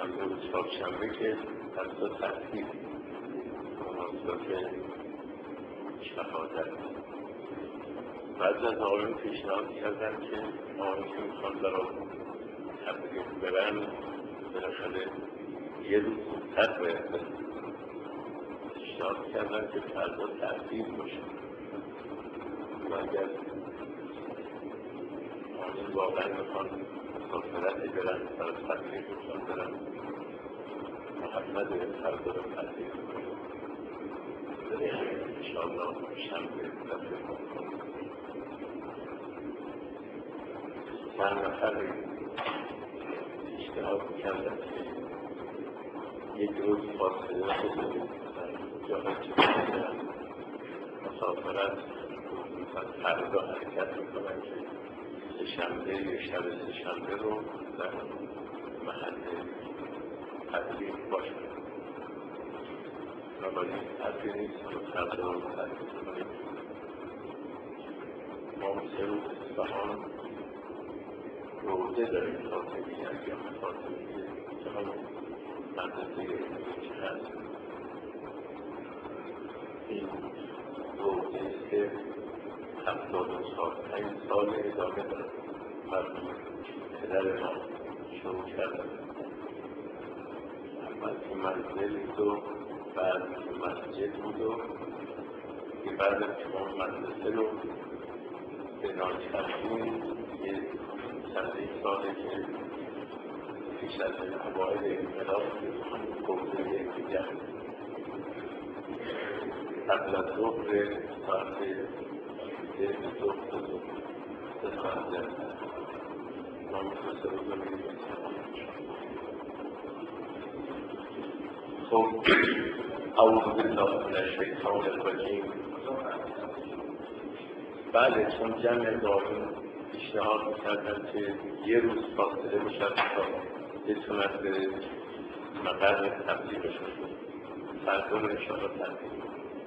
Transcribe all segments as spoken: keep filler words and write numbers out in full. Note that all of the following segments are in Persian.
روز چهارشنبه که از دو تحصیل مناسبت شهادت بعد از آقایون پیشنهاد کردن که آقایون که میخوان برای تبریک برن بالاخره یه روز زودتر باید برن. پیشنهاد کردن که فردا تعطیل باشه و اگر آقایون واقعا میخوان مسافرتی برن برای تبریک میخوان برن محمد فردا رو تعطیل کنه انشاءالله شنبه تبریک کنه. چند نفر اشتهاد کردن که یک روز فاصله بزنید جاهای که بزنید مسافرت مثلا فردا حرکت میکنن که سه‌شنبه یا شب سه‌شنبه رو در محل تبریک باشن بنابراین حرفی نیست که فردا رو تبریک کنید. ما سه روز اصفهان روزه داریم فاطمی ایام فاطمی که همون مدرسه که هست این روزه است که هفتاد و چهار پنج سال ادامه داره. مردم پدر ما شروع کردن اول که منزل بود و بعد که مسجد بود و که بعد که ما مدرسه رو به ناچرخین یه چندین ساله که پیش از اوایل انقلاب گفته یکدیگر قبل از ظهر ساعت ده ظهر سه ساعت ده ما مختصر رو می‌بینیم. خب اعوذ بالله من الشیطان الرجیم. بله چون جمع داریم پیشنهاد می‌کردن که یه روز فاصله باشد تا بتوند به مقر تبلیغ بشود. فردا رو انشاءالله تبلیغ.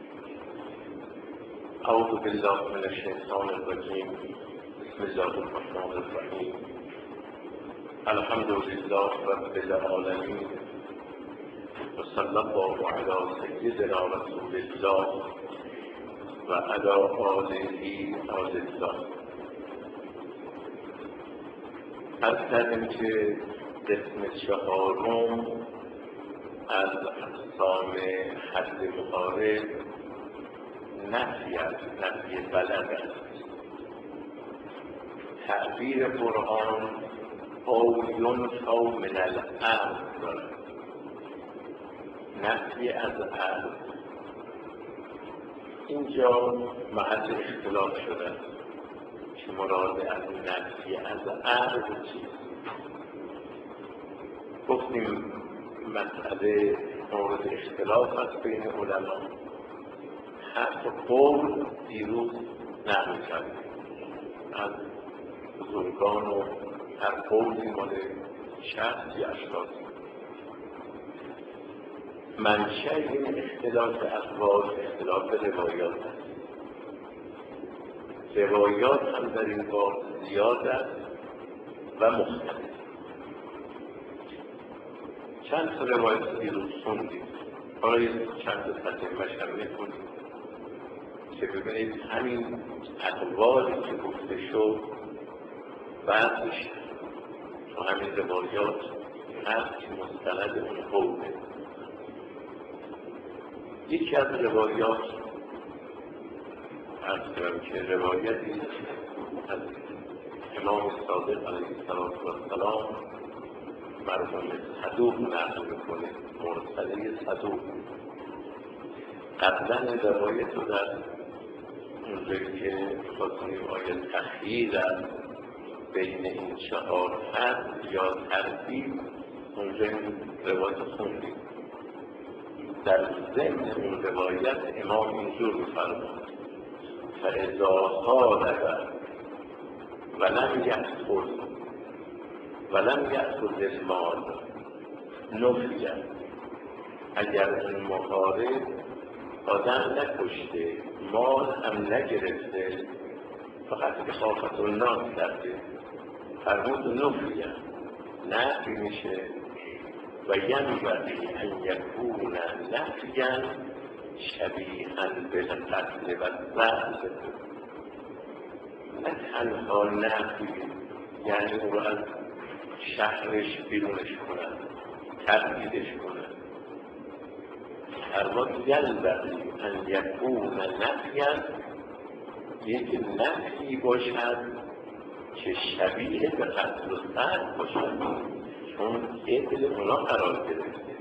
اعوذ بالله من الشیطان الرجیم. بسم الله الرحمن الرحیم. الحمد لله رب العالمین و صلی الله علی سیدنا رسول الله و علی آله آل الله. از کردیم که قسم چهارم از اقسام حد مخارج نفی است، نفی بلد است. تعبیر قرآن او ینفی من الارض دارد، نفی از ارض. اینجا محل اختلاف شده است که مراد از نفی از ارض چیست. گفتیم مسئله مورد اختلاف است بین علما. حرف قول دیروز نقل کردیم از بزرگان و هر قولی مال شخص یا اشخاص. منشأ این اختلاف اقوال اختلاف روایات است. روایات هم در این باب زیاد است و مختلف. چند تا روایت دیروز خوندیم، حالا چند تا تتمه‌اش هم می‌خونیم که ببینید همین اقوالی که گفته شد بعضش تو همین روایات هست که مستند اون قوله. یکی از روایات عرض کنم که روایتی از امام صادق علیه السلام مرحوم صدوق نقل میکنه، مرسله صدوق. قبلا روایت رو در اونجایی که خواستیم آیه تخییر بین این چهار حد یا ترتیب اونجا این روایت خوندیم. در ضمن اون روایت امام اینجور می‌فرماید فاذا خالف ولم یأخذ ولم یأخذ المال نفی. اگر این محارب آدم نکشته مال هم نگرفته فقط اخافت الناس کرده فرمود نفی نفی میشه و ینبغی ان یکون نفیا شبیها بالقتل و الضرب. نه تنها نفی یعنی او از شهرش بیرونش کنن، تبعیدش کنن. فرمود ینبغی ان یکون نفیا، یک نفی باشد که شبیه به قتل و ضرب باشد، چون عدل اونا قرار گرفته.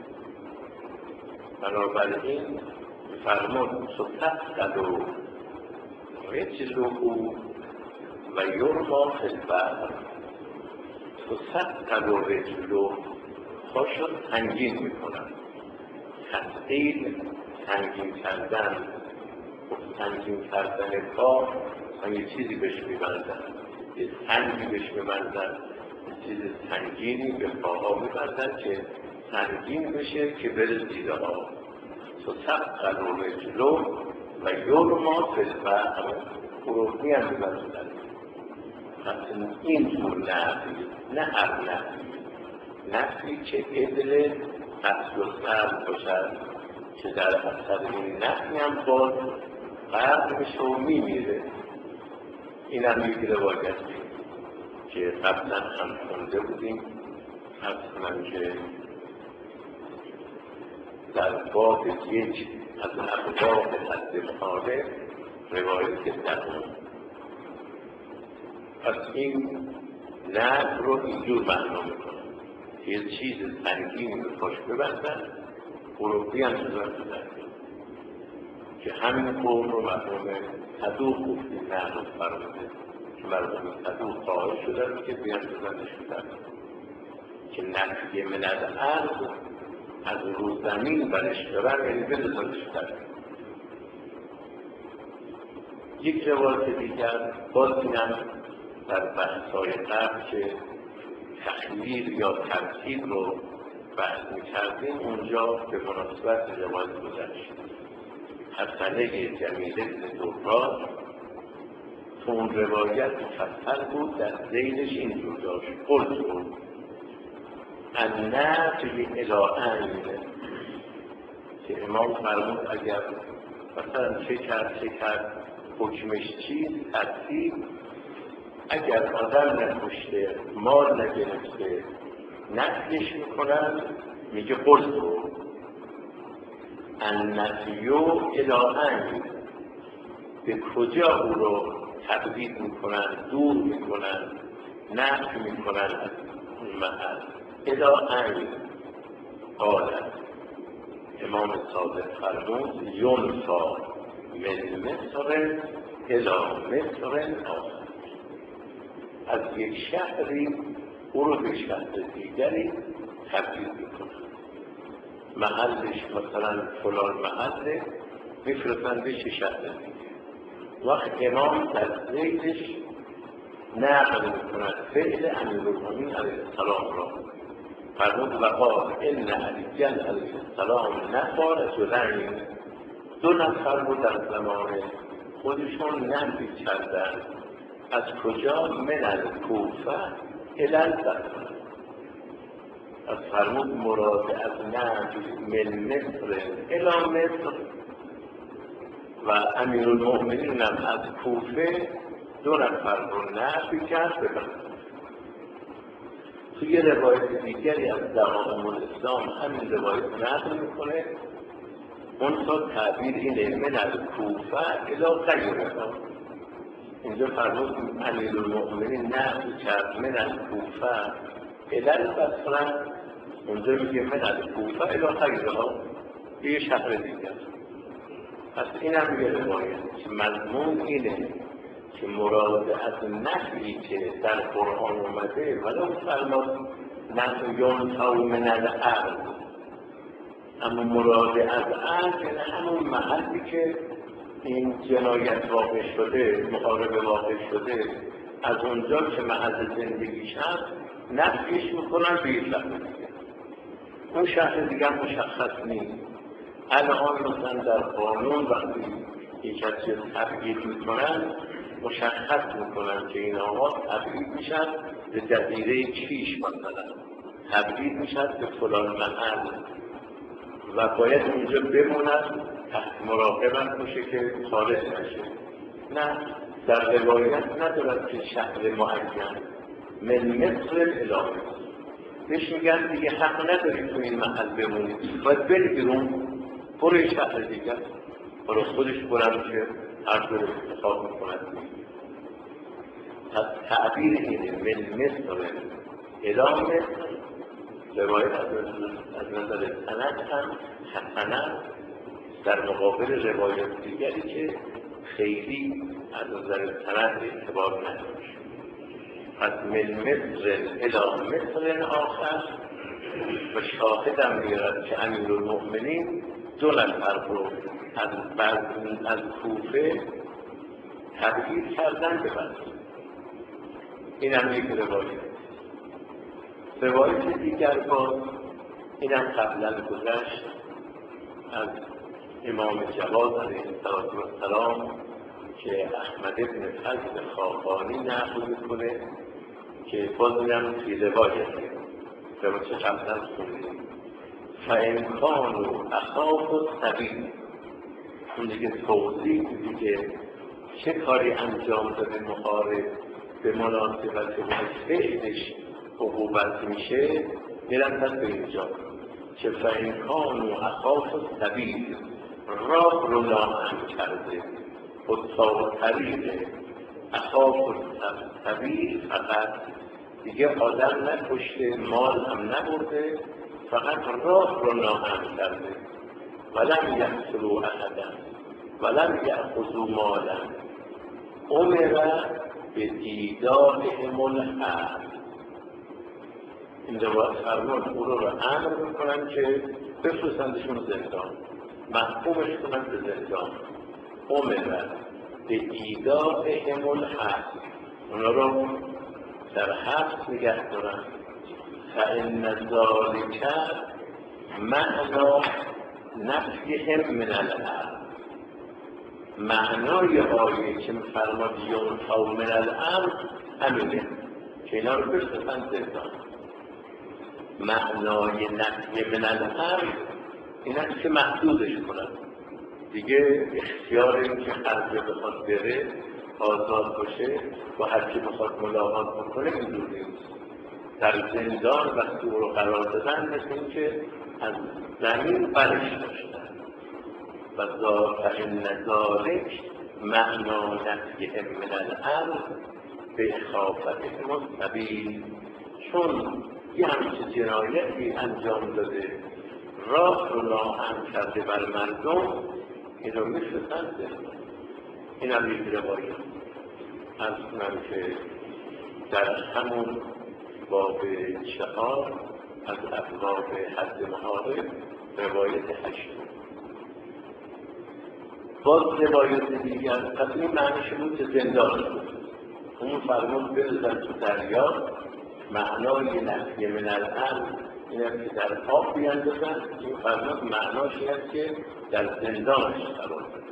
بنابراین فرمود ستفقد رجله و یرمی فی البحر. ستفقد رجله، پاشو سنگین میکنن. تثقیل سنگین کردن، سنگین کردن پا، من یه چیزی بهش میبندن، یه سنگی بهش میبندن، یه چیز سنگینی به پاها میبندن که سنگین بشه که بره زیر آب. ستفقد رجله و یرمی فی البحر، خروفی هم میبندن. مثلا این جور نفی، نه هر نفی، نفی که عدل قتل و ضرب باشد که در اثر این نفی هم باز غرق میشه و میمیره. این هم یک روایتی که قبلا هم خونده بودیم، اصلا که در باب یک از ابواب حد خانه روایت درون. پس این نفی رو اینجور معنا میکنه که یه چیز سنگینی به پاش ببندن، خروپی هم بزن که همین قول رو مرحوم صدوق گفتیم نقل فرموده که مرحوم صدوق قائل شدن که بیان بزنش شدن که نفی من الارض از رو زمین برش ببر، یعنی بزنش شدن. یک روایت دیگر باز اینم در بحث‌های قبل که تخییر یا ترتیب رو بحث می‌کردیم، اونجا به مناسبت روایت گذشت. حسنه جمیله بن دوران تو اون روایت مفصل بود، در ذیلش اینجور داشت: قلت بود النفی الی عین، که امام فرمود اگر مثلا چه کرد چه کرد حکمش چیست؟ ترتیب. اگر آدم نکشته، مال نگرفته، نفیش میکنن، میگه قلت بود النفی الی عین، به کجا او رو تبدیل میکنن، دور میکنن، نفی میکنن از اون محل. الی عین قال امام صادق فرمود ینفی من مصر الی مصر آخر، از یک شهری او رو به شهر دیگری تبدیل میکنن. محلش مثلا فلان محله میفرستن بشه شهر دیگه. وقت امام در ذیلش نقل میکنن فعل امیرالمومنین علیه السلام را. فرمود و قال ان علی علیه السلام نفی رجلین، دو نفر بود در زمان خودشون نفی کردن. از کجا؟ من الکوفه الی البصره. از فرمود مراد از نفی من مصر الی مصر، و امیرالمؤمنین هم از کوفه دو نفر رو نفی کرد ببرد. توی روایت دیگری از دعائم الاسلام همین روایت نقل میکنه، اون تا تعبیر اینه من الکوفه الی غیرها. اینجا فرمود امیرالمؤمنین نفی کرد من الکوفه الی البصره، اونجا میگه من الکوفه الی غیرها، یه شهر دیگر. پس این هم یه روایت که مضمون اینه که مراد از نفی که در قرآن اومده ولو فرمود نفی ینفی من الارض، اما مراد از ارض یعنی همون محلی که این جنایت واقع شده، محاربه واقع شده، از اونجا که محل زندگیش هست نفیش میکنن به یه شهر دیگه. اون شهر دیگه مشخص نیست. الان مثلا در قانون وقتی یک از چیز تبعید میکنن مشخص میکنن که این آقا تبعید میشن به جزیره کیش مثلا، تبدیل میشد به فلان محل و باید اونجا بموند، تحت مراقبت باشه که خارج نشه. نه، در روایت ندارد که شهر معین من مصر الی بهش میگن دیگه حق نداری تو این محل بمونید، باید بری بیرون، برو شهر دیگر. برای خودش برم که هر دور اتفاق میکند. پس تعبیر اینه من مصر الی مصر. روایت از نظر سند هم حسنه در مقابل روایت دیگری که خیلی از نظر سند اعتبار نداشت. پس من مصر الی مصر آخر و شاهدم میارد که امیرالمؤمنین دو نفر رو از بعد از کوفه تبعید کردن به بصره. این هم یک روایت. روایت دیگر باز این هم قبلا گذشت از امام جواد علیه السلام که احمد بن فضل خاقانی نقل میکنه که باز هم فی روایته روایت قبلا خوندیم فَإِنْ كَانُوا أَخَافُ السَّبِيلَ. اون دیگه توضیح دیگه چه کاری انجام داده محارب به مناسبت اون فعلش عقوبت میشه. میرن پس به اینجا که فَإِنْ كَانُوا أَخَافُ السَّبِيلَ، راه رو ناهم کرده. خودسا طریقه اخاف السبیل فقط دیگه آدم نکشته، مال هم نبرده، فقط راه رو ناهم کرده. ولم یقتلوا احدا ولم یأخذوا مالا امر به ایدائهم الحرب. این روایت فرمان او رو امر میکنن که بفرستندشون زندان، محکومش کنن به زندان. امر به ایدائهم الحرب، اونا رو در حبس نگه دارن. فإن ذلک معنا نفیهم من الارض. معنای آیه که میفرماد ینفوا من الارض همینه که اینا رو بفرستن زندان. معنای نفی من الارض اینه که محدودش کنن، دیگه اختیار این که هر جا بخواد بره آزاد باشه و هر کی بخواد ملاقات بکنه اینجوری نیست. در زندان وقتی او رو قرار دادن مثل این که از زمین برش داشتن. و فإن ذلک معنا نفیهم من الارض به اخافتهم السبیل. چون یه همچه جنایتی انجام داده، راه رو ناهم کرده بر مردم، این رو میفرستن زندان. این هم یک روایت. از کنم که در همون باب چهار از ابواب حد محارب روایت هشت. باز روایت دیگر پس این معنیش بود که زندان بود. اون فرمود بریزن تو دریا. معنای نفی من الارض این است که در آب بیاندازن. این فرمود معناش این است که در زندانش قرار بدن.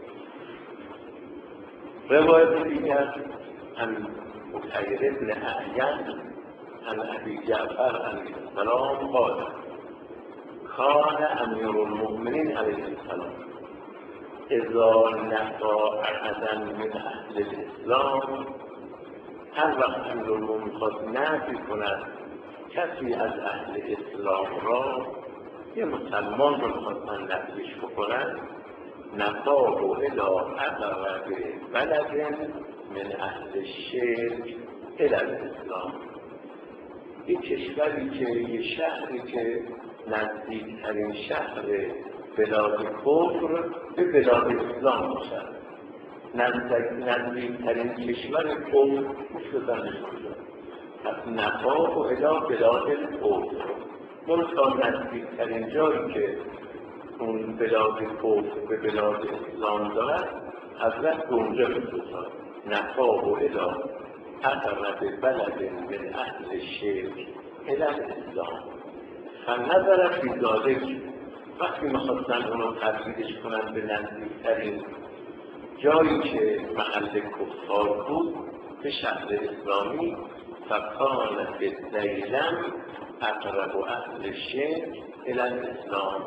روایت دیگر عن بحیر بن اعین عن ابی جعفر علیه السلام قال کان امیرالمؤمنین علیه السلام اذا نفی احدا من اهل الاسلام، هر وقت امیرالمؤمنین میخواد نفی کند کسی از اهل اسلام را، یه مسلمان رو میخواستن نفیش بکنن، نفاه الی اقرب بلد من اهل الشرک الی الاسلام. یه کشوری که یه شهری که نزدیکترین شهر بلاد کفر به بلاد اسلام باشد، نزدیکترین کشور کفر مشتزنش باشد. پس نفاه الی بلاد کفر، منطقه نزدیکترین جایی که اون بلاد کفر به بلاد اسلام دارد، حضرت به اونجا می‌فرستاد. نفاه الی اقرب بلد من اهل الشرک الی الاسلام. فنظر فی ذلک، وقتی می‌خواستن اونو تبدیلش کنن به نزدیکترین جایی که محل کفار بود به شهر اسلامی، فکان به دیلم اقرب و اهل شرک الى الاسلام.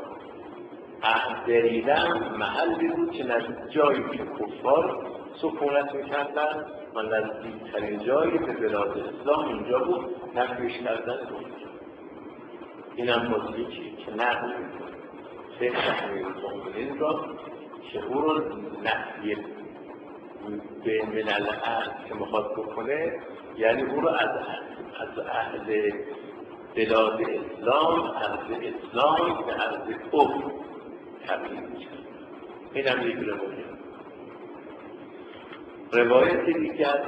دیلم محلی بود که نزدیک جایی که کفار سکونت میکردن و نزدیکترین جایی به بلاد اسلام اونجا بود، نفیش کردن بود. این هم باز یکی که نقل میکنه فقه امیرالمؤمنین را که او رو نفی به ملل ارض که میخواد بکنه، یعنی او رو از از اهل بلاد اسلام، ارض اسلام به ارض کفر تبدیل میشه. این هم یک روایت. روایت دیگر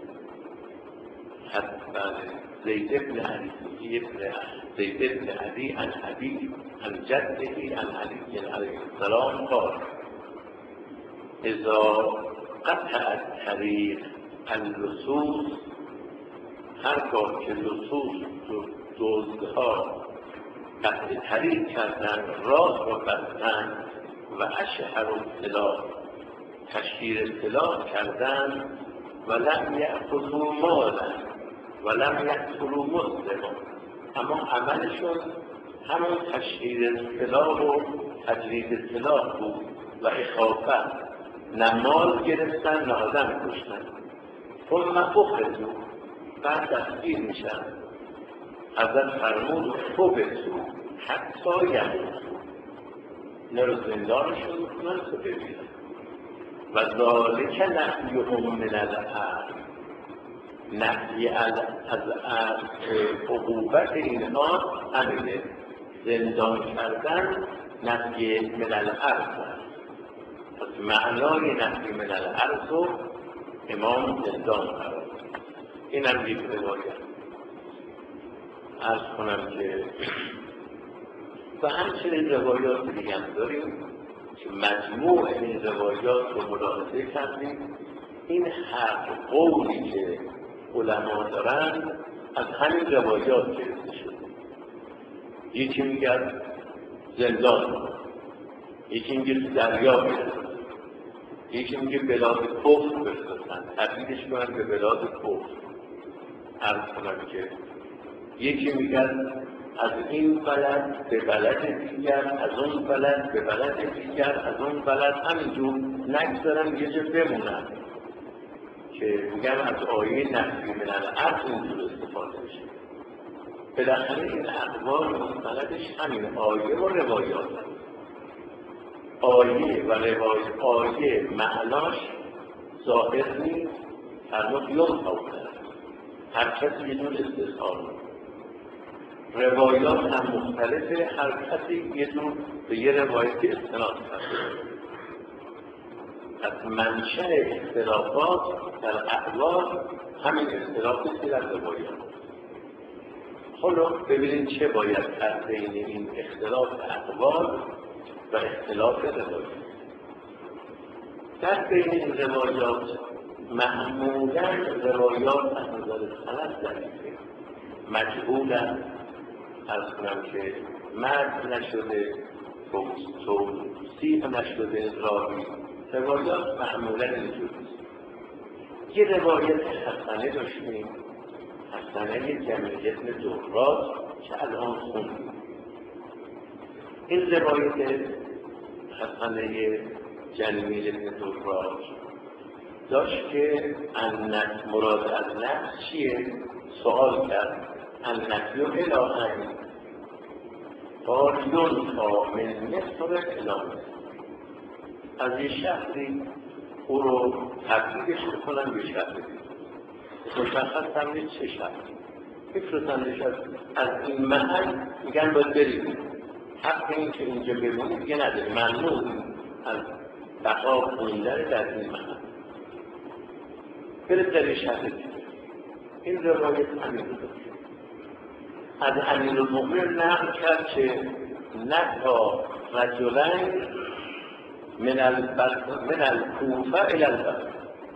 حتی زید ابن علی زید ابن علی عن ابی عن جده عن علی علیه السلام قال اذا قطع الطریق اللصوص، هرگاه که لصوص دزدها قطع طریق کردن، راه را بستن و اشهر السلاح تشهیر سلاح کردن و لم یأخذوا مالا و لم یقتلوا مسلما، اما عملشون همون تشهیر سلاح و تجرید سلاح بود و اخافت، نه مال گرفتن نه آدم کشتن. ثم اخذوا، بعد دستگیر میشن. حضرت فرمود فبسوا حتی یموتوا، اینا رو زندانشون میکنن تا بمیرن. و ذالک نفیهم من الارض، نفی از ارض عقوبت اینها همینه، زندان کردن نفی من الارض. پس معنای نفی من الارض رو امام زندان قرار. این هم یک روایت. عرض کنم که و همچنین روایات دیگه هم داریم که مجموع این روایات رو ملاحظه کردیم. این حق قولی که علما دارن از همین روایات گرفته شده. یکی میگن زندان، یکی میگه دریا بفرستن، یکی میگه بلاد کفر بفرستن، تبدیلش کنن به بلاد کفر. عرض کنم که یکی میگن از این بلد به بلد دیگر، از اون بلد به بلد دیگر، از اون بلد، همینجور نگذارن یه جا بمونن که میگن از آیه نفی من الارض اینجور استفاده میشه. بالاخره این اقوال مستندش همین آیه و روایات هست. آیه و روایات، آیه معناش ظاهر نیست، فرمود یون خواه هر کسی یه جور استثار میکنه. روایات هم مختلفه، هر کسی یه جور به یه روایتی استناد کرده. از منشأ اختلافات در اقوال همین اختلافی در روایات. حالا ببینید چه باید کرد بین این اختلاف اقوال و اختلاف روایات. در بین این روایات معمولا روایات از نظر سند ضعیفه، مجهولن، عرض کنم که مرد نشده، توصیح نشده راوی. روایات معمولا اینجوریست. یه روایت حسنه داشتیم، حسنه جمیل ابن دراج که الان خوندیم. این روایت حسنه جمیل ابن دراج داشت که النفی، مراد از نفی چیه؟ سوال کرد. النفی الهی قال ینفی من مصر الی مصر، از یه شخصی او رو تبدیلش کنن به شخصی مشخص هم نیست چه شخصی، میفرستندش از این محل، میگن باید برید، حق این که اینجا بمونید دیگه نداری، ممنوع از بقا خوندن در این محل، برید در این شهر دیگه. این روایت همین رو داشت. از امیرالمؤمنین نقل کرد که نکا رجلین من الکوفه الی البصره.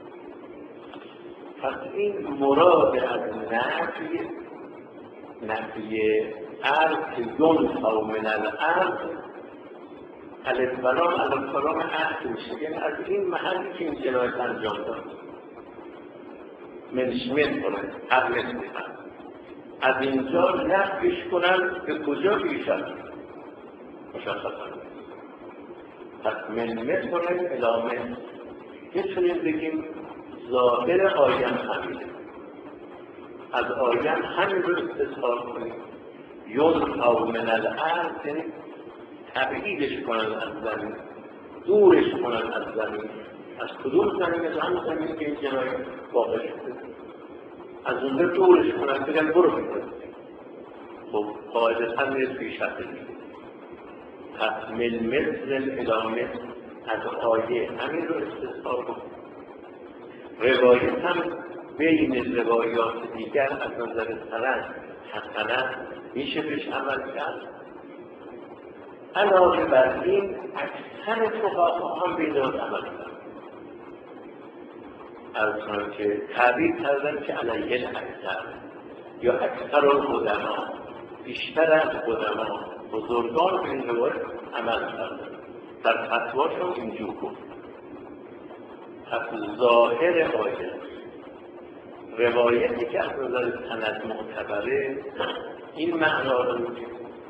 پس این مراد از نفی، نفی ارض که ینفی من الارض، الف و لام الف و لام عهد میشه، یعنی از این محلی که این جنایت انجام داد. منشمن کنه هر مثلی هم از اینجا نفیش کنن به کجا بیشن مشخصا پس من کنن الامه میتونیم بگیم ظاهر آیم همینه از آیم همین رو استثار کنیم یون او من الارض یعنی تبعیدش کنن از زمین دورش کنن از زمین از کدوم زمین از همون زمین که این جنایت واقع شده از اونجا دورش کنن بگن برو بکنن خب قاعدتا نیست پیش هفته پس من مثل الامه از آیه همین رو استثار کنیم روایت هم بین روایات دیگر از نظر سند حسنه میشه بهش عمل کرد علاوه بر این اکثر فقها هم به این عمل کرد از کنم که تعبیر کردن که علیه اکثر یا اکثر القدما بیشتر از قدما بزرگان به این روایت عمل کردن در فتواشون اینجور گفت پس ظاهر آیه روایتی که از نظر سند معتبره این معنا رو میگه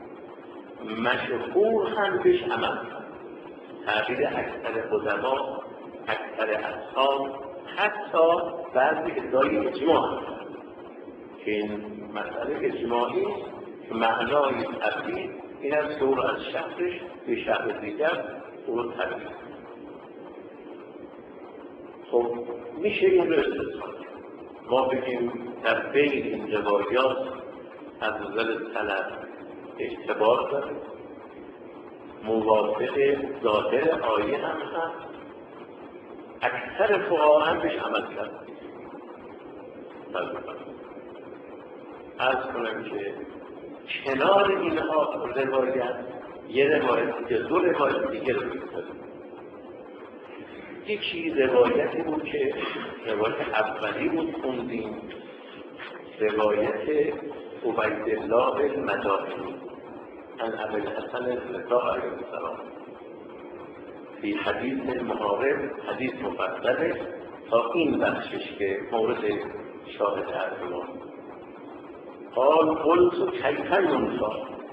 مشهور هم بهش عمل تعبیر اکثر قدما اکثر اصحاب حتی بعضی ادعای اجماع که این مسئله اجماعی که معنای تبدیل این است که او از شخصش به شخص دیگر او رو تبدیل. خب میشه این رو استثار ما بگیم در بین این روایات از نظر سند اعتبار داره موافق ظاهر آیه هم هست اکثر فقها هم بهش عمل کرد عرض کنم که کنار اینها روایت یه روایت دیگه دو روایت دیگه رو می‌کنه یکی روایتی بود که روایت اولی بود خوندیم روایت عبیدالله المدائنی عن ابوالحسن الرضا علیه السلام فی حدیث محارب حدیث مفصله تا این بخشش که مورد شاهد ارجمان قال قلت کیف ینفی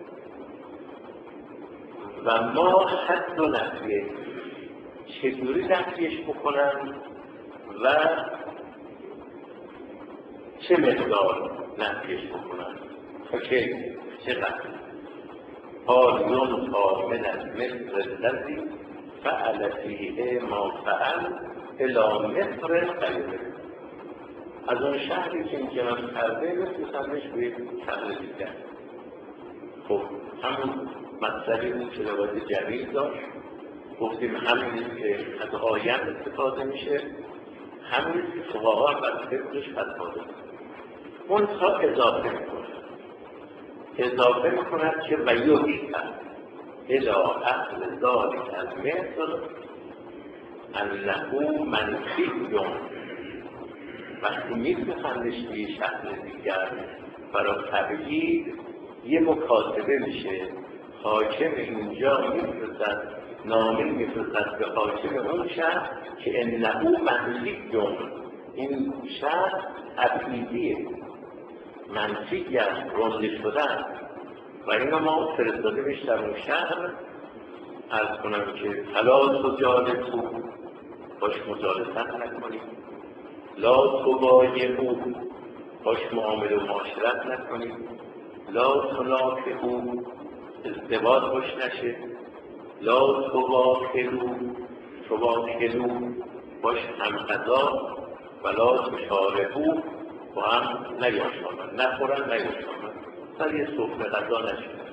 و ما حد و نفیه چجوری نفیش بکنن و چه مقدار نفیش بکنن و چه چقدر قال ینفی من المثل الذی فعل فیه ما فعل الی مثل غیره از اون شهری که این جناب کرده مثل سندش به شهر دیگر. خب همون مطلبی بود که روایت جمیل داشت گفتیم همین که از آیم استفاده میشه همین که فقها بر فقهش فتوا دادن اون تا اضافه میکنه اضافه میکنه که و یوشتر الی اهل ذلک المثل انه منفیون وقتی میفرستندش به یه شهر دیگر برای تبعید یه مکاتبه میشه حاکم اینجا میفرستد نامه میفرستد به حاکم اون شهر که انه منفیون این شهر تبعیدیه منفی است رنده شدن و اینو ما فرستاده بهش در اون شهر عرض کنم که فلا تجالسوا باش مجالست نکنید لا تبایعوا باش معامله و معاشرت نکنید لا تناکحوا ازدواج باش نشه لا تباخلوا تباخلوا باش هم غذا ولا تشاربوا با هم نیاشامن نخورن نیاشامن سر یه سفره غذا نشه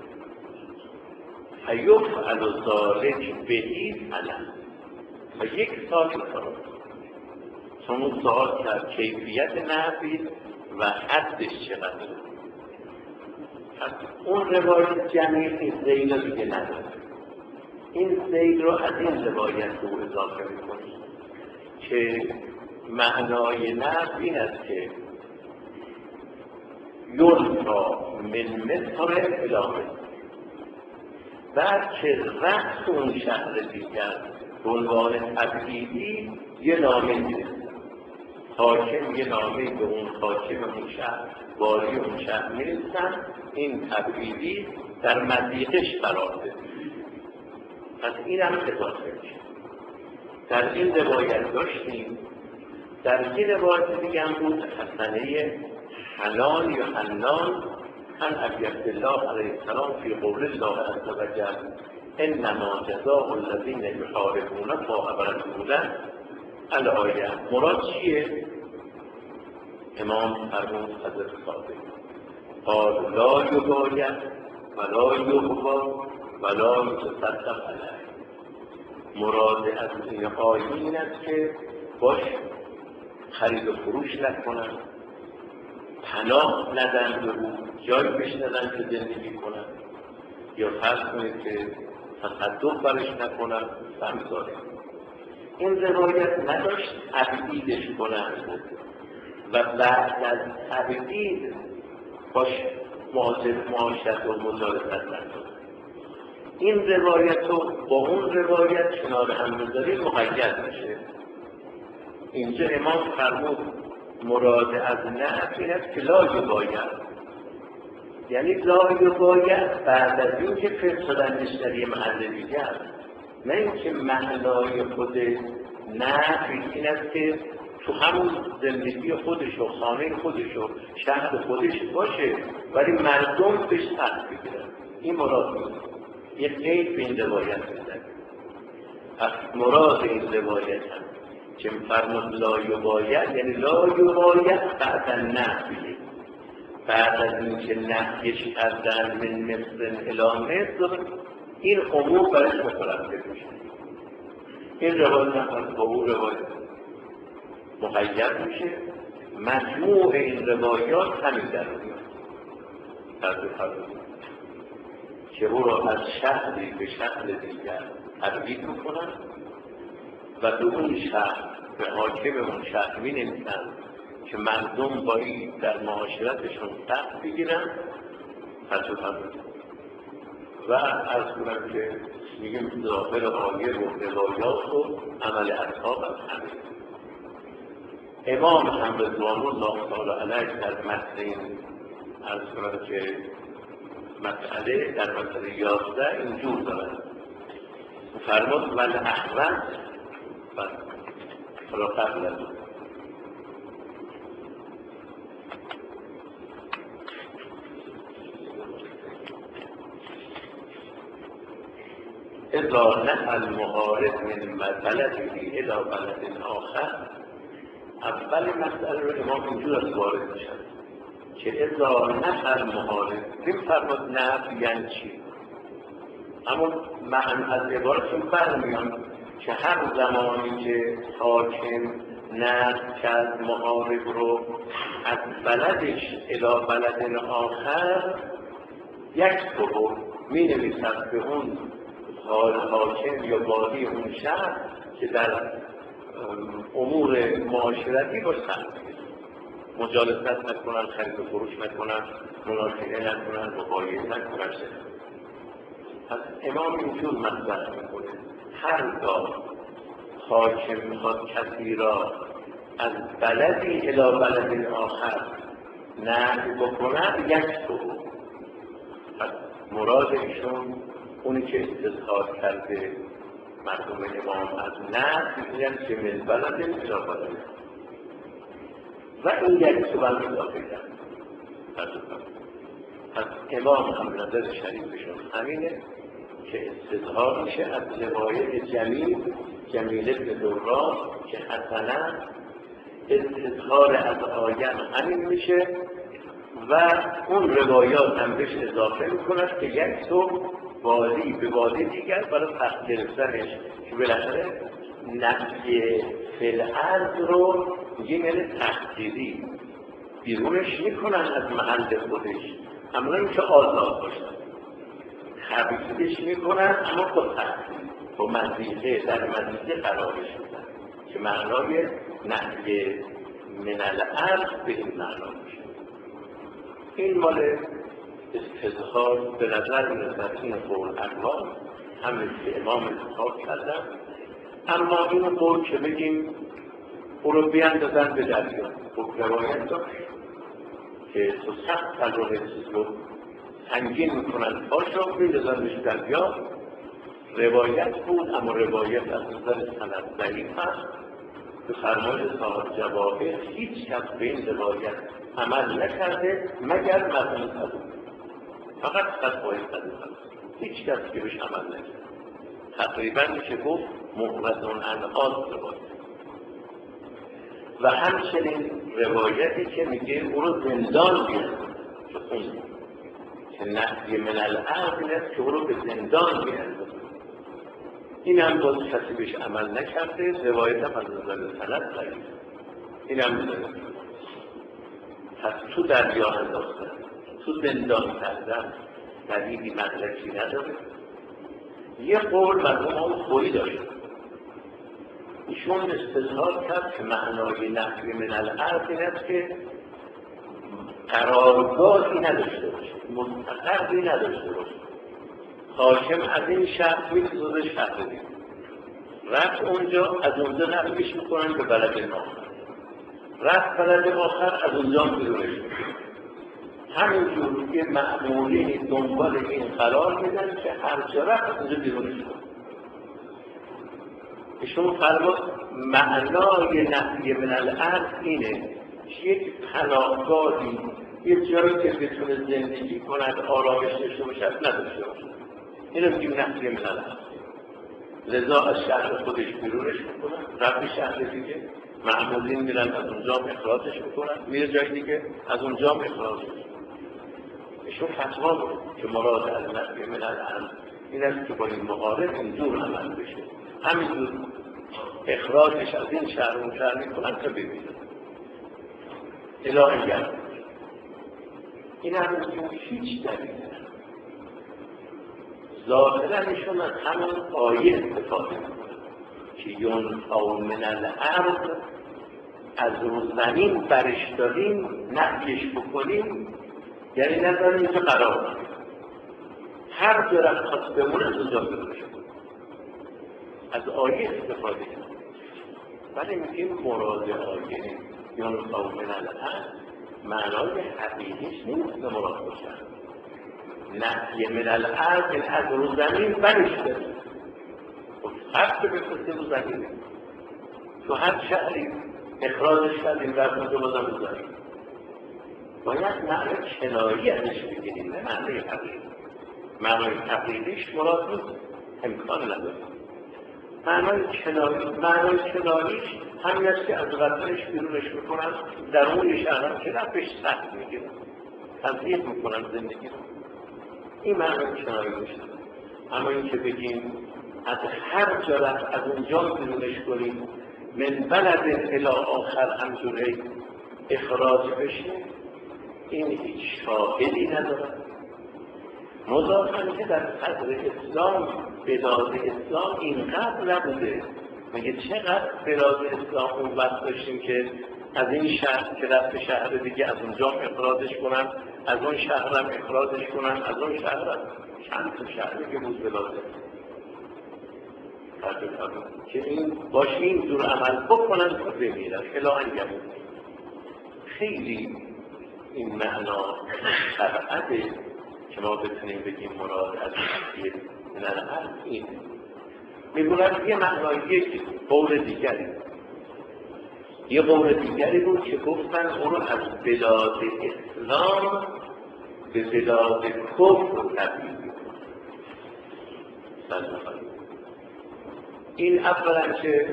فیفعل ذلک بهی علم و یک سال کار چون اون سوال کرد کیفیت نحوی و حدش چقدر اون روایت جمعی این زیل رو دیگه نداره این زیل رو از این روایت رو اضافه میکنی که معنای نحو این است که یلقا من مصر الامه بعد که رفت اون شهر دیگر به عنوان تبعیدی یه نامه میرسه حاکم یه نامه‌ای به اون حاکم اون شهر، والی اون شهر می‌نویسن این تبعیدی در مضیقش قرار بده. پس این هم اضافه میشه. در این روایت داشتیم. در این روایت دیگه هم بود حسنه حنان یا حنان عن ابی عبدالله علیه السلام فی قول الله عز وجل انما جزاء الذین یحاربون الله ورسوله. الآیه مراد چیه؟ امام فرمود حضرت صادق قال لا یباید ولا یغوا ولا یتصدق علیه. مراد از این آیه این است که باش خرید و فروش نکنن، پناه ندن به او، جایی بهش ندن که زندگی کنن، یا فرض کنید که تصدق برش نکنن و همزاره. این روایت نداشت تبعیدش کنند و بعد از تبعید باش معاشرت و مجالست نکنند. این روایت رو با اون روایت کنار هم بذارید مقید میشه. اینجا امام فرمود مراد از نفی این است که لا یباید، یعنی لا یباید بعد از این که فرستادنش در یه محل دیگر، نه اینکه معنای خود نفی این است که تو همون زندگی خودش و خانه خودش و شهر خودش باشه ولی مردم بهش سخت بگیرن. این مراد نیست. یه قید به این روایت بزنید. پس مراد این روایت هم که فرمود لا یباید یعنی لا یباید بعد نفی، بعد از اینکه نفیش کردن من مثل الی مثل این امور برش مترتب میشه. این روایت هم با اون روایت مقید میشه. مجموع این روایات همین در میاد که او را از شهری به شهر دیگر تبعید میکنن و به اون شهر به حاکم اون شهر می نمیسن که مردم باید در معاشرتشون سخت بگیرن. و از کنم که میگیم داخل آیه و روایات و عمل اصحاب از همین امام هم رضوان الله تعالی علیه در متن این از کنم که مسئله در مسئله یازده اینجور دارد فرمود ول احمد و حالا قبل از اذا نهى المحارب من بلده الى بلد آخر. اول مسئله رو امام اینجور از وارد میشن که اذا نهى المحارب میفرماد نهی یعنی چی؟ اما معنی از عبارتون برمیان که هر زمانی که حاکم نهی کرد محارب رو از بلدش الی بلد آخر یک رو می نویسد به اون حاکم یا والی اون شهر که در امور معاشرتی باش سخت مجالست نکنن، خرید و فروش نکنن، مناقشه نکنن، مقایسه نکنن. پس امام اینجور مطرح میکنه هرگاه حاکم میخواد کسی را از بلدی الی بلد آخر نهی بکنه یک تو پس مراد ایشون اونی که استظهار کرده مردم امام از نهی یعنی که من بلد الی بلد و این یک تو بلد اضافه کرد. پس امام هم نظر شریفشون همینه که استظهار میشه از روایت جمیل جمیل ابن دوران که حسنا استظهار از آیه همین میشه و اون روایات هم بهش اضافه میکنند که یک تو والی به والی دیگر برای سخت گرفتنش که بالاخره نفی فی‌الارض رو میگه یعنی تحقیری بیرونش میکنن از محل خودش اما اینکه آزاد باشن تبعیدش میکنن اما با تحقیر با مضیقه در مضیقه قرارش میدن که معنای نفی من الارض به این معنا میشه. این مال استظهار به نظر میرسد این قول اقوال همین که امام انتخاب کردن. اما این قول که بگیم او رو بیاندازن به دریا. خب روایت داشت که تو سخت قلب چیز رو سنگین میکنن پاش رو بیندازنش دریا. روایت بود، اما روایت از نظر سند ضعیف است. به فرمان صاحب جواهر هیچ کس به این روایت عمل نکرده مگر مرحوم صدوق، فقط فتوای صدوق است، هیچ کس که بهش عمل نکرده. تقریبا میشه گفت محرزون انعاز روایت. و همچنین روایتی که میگه او رو زندان بیاد که اون که نهی من الارض این است که او رو به زندان بیاد، این هم باز کسی بهش عمل نکرده. روایت هم از نظر سند ضعیف، این هم میدونه. پس تو دریا انداختن، تو زندان کردن، دلیلی مدرکی نداره. یه قول مرحوم آقای خویی داشت، ایشون استظهار کرد که معنای نهی من الارض این است که قرارگاهی نداشته باشه، مستقری نداشته باشه. حاکم از این شهر می‌سوزه شهر دید، رفت اونجا، از اونجا نقلش میکنن به بلد آخر، رفت بلد آخر، از اونجا بیرونش میکنن. همینجور که مأمورین دنبال این قرار میدن که هر جا رفت از اونجا بیرونش میکنن. ایشون فرمود معنای نهی من الارض اینه که یک پناهگاهی، یک جایی که بتونه زندگی کند، آرامش داشته باشد نداشته باشد. اینو میگیم نهی من الارض. لذا از شهر خودش بیرونش میکنن، رفت شهر دیگه، مأمورین میرن از اونجا اخراجش میکنن، میره جای دیگه از اونجا اخراجش میکنن. ایشون فتوا بود که مراد از نهی من الارض این است که با این معارف اینجور عمل بشه، همینجور اخراجش از این شهر اون شهر میکنن تا ببینن الهی گرد. این هم هیچ دلیل نداره. ظاهرا ایشون از همون آیه استفاده میکنه که ینفع من الارض، از رو زمین برش داریم نهیش بکنیم، یعنی نظرم اینجا قرار کنیم، هر جا رفت خواست بمونه از اونجا بمونه. از آیه استفاده کنیم، ولی میگیم مراد آیه ینفع من الارض معنای حقیقیش نیست به مراد باشن. نهی من الارض این از رو زمین برش داریم. خب هر که بفرسته رو زمینه، تو هر شهری اخراجش کردیم رفت اونجا بازم رو زمین. باید معنی کنایی ازش بگیریم، نه معنی حقیقی. معنی حقیقیش مراد نیست، امکان نداره. معنی کنایی، معنی کناییش همین است که از وطنش بیرونش میکنن، در اون یه شهر هم که رفتش سخت میگیرن، تضییق میکنن زندگی رو. این معنی کنایی میشه. اما این که بگیم از هر جا رفت از اونجا بیرونش کنیم، من بلد الی آخر همجوره اخراج بشه، این هیچ شاهدی نداره. مضافاً که در صدر اسلام، بلاد اسلام اینقدر نبوده. مگه چقدر بلاد اسلام اون وقت داشتیم که از این شهر که رفت شهر دیگه از اونجا اخراجش کنن، از اون شهر هم اخراجش کنن، از اون شهر هم چند تا شهری که بود بلاد اسلام که این باشه این جور عمل بکنن تا بمیرن الهی گمون. خیلی این معنا شرعته که ما بتونیم بگیم مراد از نهی من الارض این. میگوید یه معنای یک قول دیگری یه قول دیگری بود که گفتن اون رو از بلاد اسلام به بلاد کفر تبدیل میکنن. این اولا که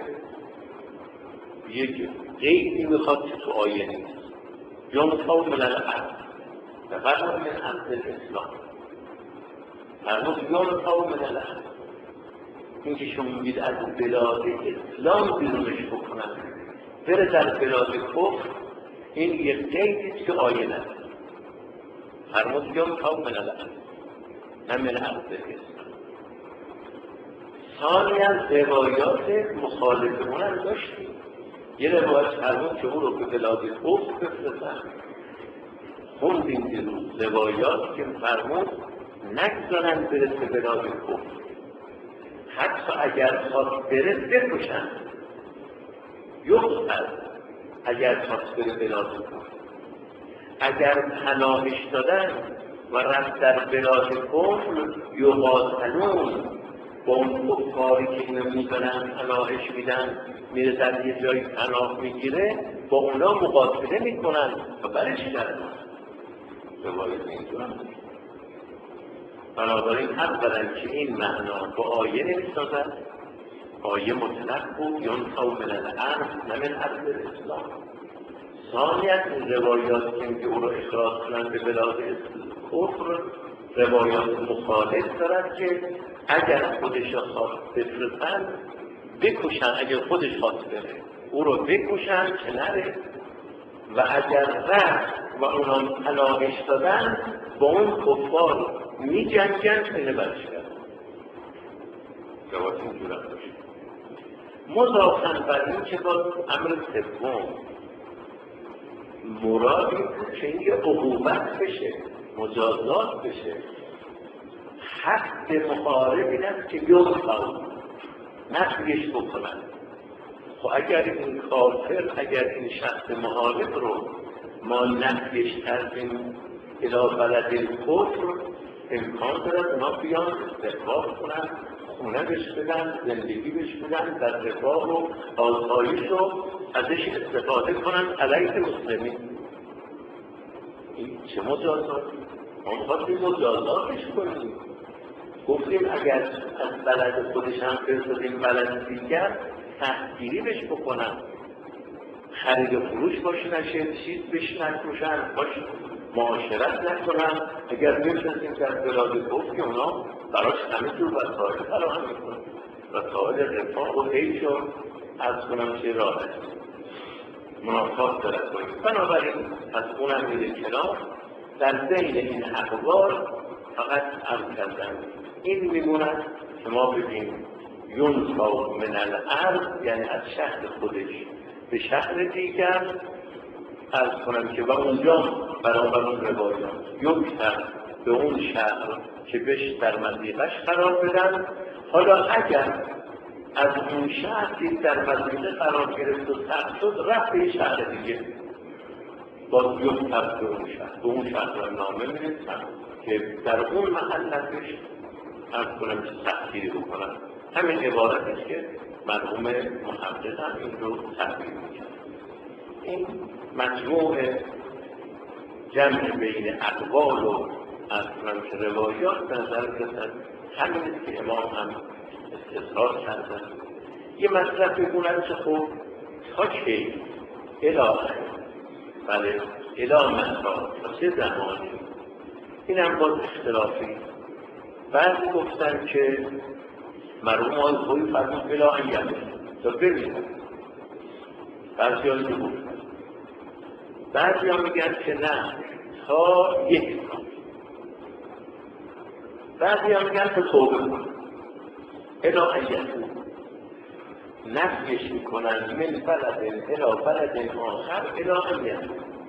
یک قیدی میخواد که تو آیه نیست، ینفع من الارض فرمود من ارض الاسلام، فرمود ینفع من الارض. این که شما میگید از بلاد اسلام بیرونش بکنن بره در بلاد کفر، این یک قیدیست که آیه نداره. فرمود ینفع من الارض نه من ارض الاسلام. ثانیاً روایات مخالف اون هم داشتیم. یه روایت فرمود که او رو به بلاد کفر بفرستن، خوندیم دیروز روایات که فرمود نگذارن بره به بلاد کفر، حتی اگر خواست بره بکشن. یقتل اگر خواست بره بلاد کفر، اگر پناهش دادن و رفت در بلاد کفر یقاتلون، با اون کفاری که اینو میدونن پناهش میدن میره در یه جایی پناه میگیره با اونا مقاتله میکنن و برش کردن. روایت اینجا بنابراین اولا که این معنا با آیه نمیسازد، آیه مطلق بود ینفوا من الارض نه من ارض الاسلام. ثانیاً این روایات که او را اخراج کنند به بلاد کفر روایات مخالف دارد که اگر خودش را خواست بفرستند بکشن، اگر خودش خواست بره او را بکشن که نره، و اگر رفت و اونا پناهش دادن با اون کفار می جنگن که نبرش کرد. جواب اینجور هم باشه. مضافاً بر این که با امر سوم مراد این بود که این عقوبت بشه، مجازات بشه. حق محارب این است که یقتل نفیش بکنن. خب اگر این کافر، اگر این شخص محارب رو ما نفیش کردیم الی بلد الکفر، امکان دارد اونا بیان استقبال کنن، خونه بش بدن، زندگی بش بدن، در رفاه و آسایش رو ازش استفاده کنن علیه مسلمین. این چه مجازاتی؟ ما خواستیم مجازاتش کنیم. گفتیم اگر از بلد خودش هم فرستادیم بلد دیگر تحقیری بش بکنن، خرید و فروش باشه نشه، چیز بش نکوشن، باش معاشرت نکنن. اگر بفرستیم در بلاد کفر که اونا براش همه جور وسایل فراهم میکنن، وسایل رفاه و عیش رو عرض کنم چه راحت منافات دارد کنیم. بنابراین پس اونم میره کنار. در بین این اخبار فقط عرض کردن این میموند که ما بگیم ینفوا من الارض، یعنی از شهر خودش به شهر دیگر، عرض کنم که و اونجا برابر اون روایات یقتل به اون شهر که بهش در مضیقش قرار بدن. حالا اگر از اون شهر که در مضیقه قرار گرفت و سخت شد رفت به شهر دیگه، باز یقتل به اون شهر، به اون شهر نامه میرسن که در اون محلتش عرض کنم که سختگیری بکنن. همین عبارتش که مرحوم محقق هم این رو تعبیر میکنه. این مجموع جمع بین اقوال و عرض کنم که روایات به نظر رسد همین که امام هم استظهار کردن. یه مطلب بگونن که خب تا چه الهه، بله اله مطا تا چه زمانی، این هم باز اختلافی. بعضی گفتن که مرحوم آقای خویی فرمود اله انگل تا ببینن، بعضی ها اینو گفتن. بعضی ها میگن که نه تا یک سال، بعضی ها میگن تا توبه کن. اله انگل نفیش میکنن من بلد اله بلد آخر اله انگل.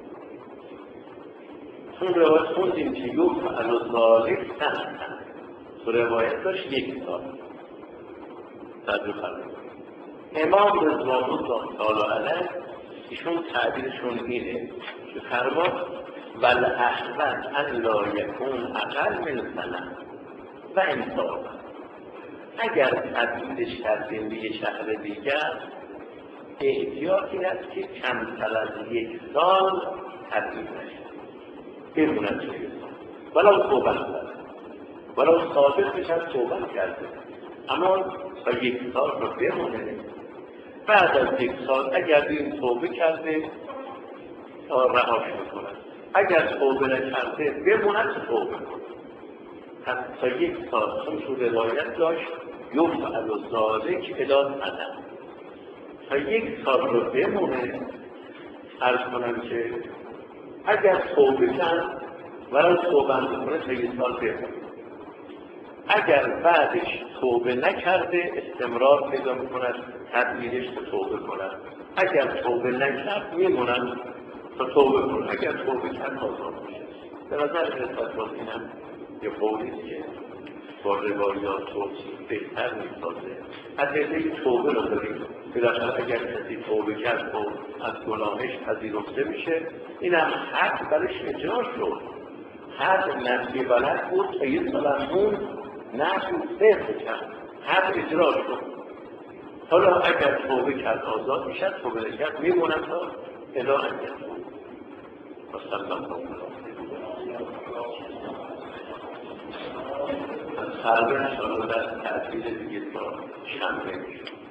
چون روایت خوندیم که یفعل ذلک سنة، تو روایت داشت یک سال. تعبیر فرمود امام رضوان الله تعالی علیه، ایشون تعبیرشون اینه که فرمود والاحوط ان لا یکون اقل من سنه و انصاف. اگر تبعیدش کردیم به یه شهر دیگر احتیاط این است که کمتر از یک سال تبعید نشه، بموند چه یک سال، ولو توبه کرده، ولو ثابت بشن توبه کرده، اما تا یک سال رو بمونه. بعد از یک سال اگر این توبه کرده تا رهاش میکنن، اگر توبه نکرده بموند توبه کنه. پس تا یک سال چون تو روایت داشت یفعل ذلک الی سنة، تا یک سال رو بمونه. عرض کنم که اگر توبه کرد ولو توبه نکنه تا یک سال بمونه. اگر بعدش توبه نکرده استمرار پیدا میکند، تدبیرش تا توبه کند. اگر توبه نکرد میمونن تا توبه کند، اگر توبه کرد آزاد میشه. به نظر رسد باز اینم یه قولیست که با روایات توصیف بهتر میسازه. از حیث توبه رو داریم بالاخره اگر کسی توبه کرد و از گناهش پذیرفته میشه، این هم حد برش اجرا شد. حد نفی بلد بود تا یه سالمون نفی صرف کرد، حد اجرا شد. حالا اگر توبه کرد آزاد میشد، توبه نکرد میموند تا الا انجام و صلی الله از فردا انشاءالله در تعطیل دیگه تا شنبه میشد.